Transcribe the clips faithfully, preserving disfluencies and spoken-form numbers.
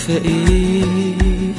عارفة ايه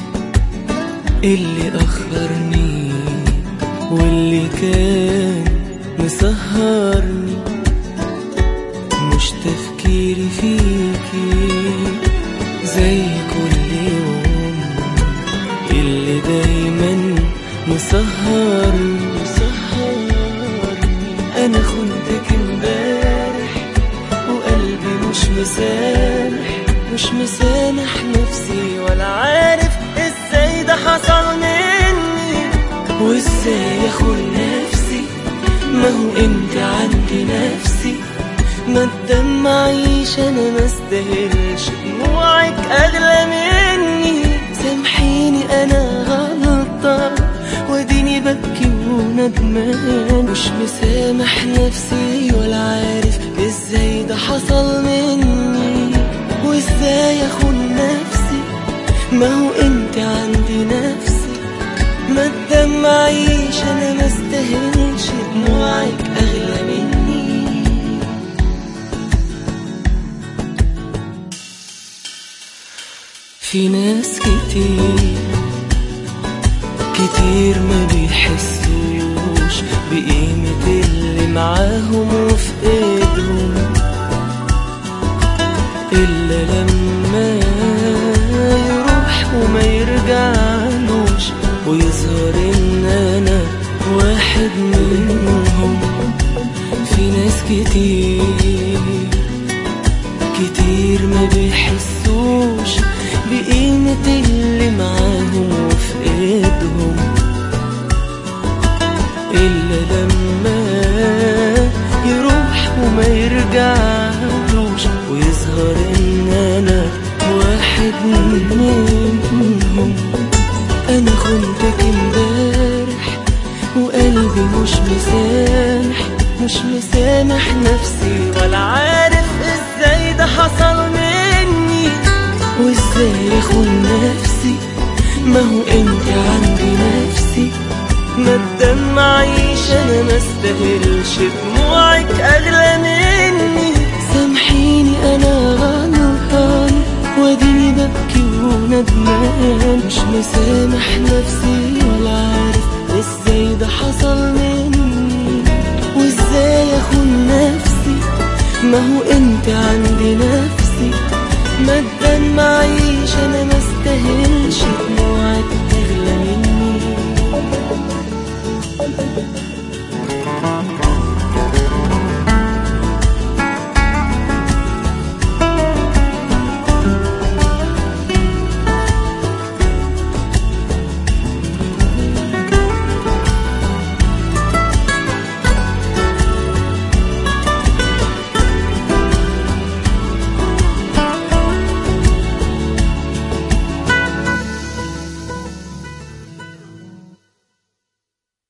اللي أخرني واللي كان مسهرني؟ مش تفكيري فيكي زي كل يوم اللي دايما مسهرني مسهرني. أنا خنتك امبارح وقلبي مش مسامح مش مسامح نفسي، ولا عارف ازاي ده حصل مني وازاي اخون نفسي. ما هو انت عندي نفسي، ما تدمعيش انا ما استاهلش دموعك اغلى مني. سامحيني انا غلطان واديني ببكي وندمان، مش مسامح نفسي ولا عارف ازاي ده حصل مني وازاي اخون نفسي. ما هو انت عندي نفسي، ما تدمعيش انا ما استاهلش دموعك اغلى مني. في ناس كتير كتير ما بيحسوش بقيمة اللي معاهم وفي ايدهم إلا لما يروح وما يرجعلوش ويظهر إن أنا واحد منهم. في ناس كتير كتير ما بيحسوش بقيمة اللي معاهم وفي ايدهم إلا لما يروح وما يرجعلوش ويظهر إن أنا واحد منهم. أنا خنتك امبارح وقلبي مش مسامح مش مسامح نفسي، ولا عارف ازاي ده حصل مني وازاي اخون نفسي. ما هو انت عندي نفسي، ما تدمعيش انا ما استاهلش دموعك اغلى مني. سامحيني انا غلطان واديني ببكي وندمان، مش مسامح نفسي ولا عارف ازاي ده حصل مني وازاي اخون نفسي. ما هو انت عندي نفسي، ما تدمعيش انا ما استاهلش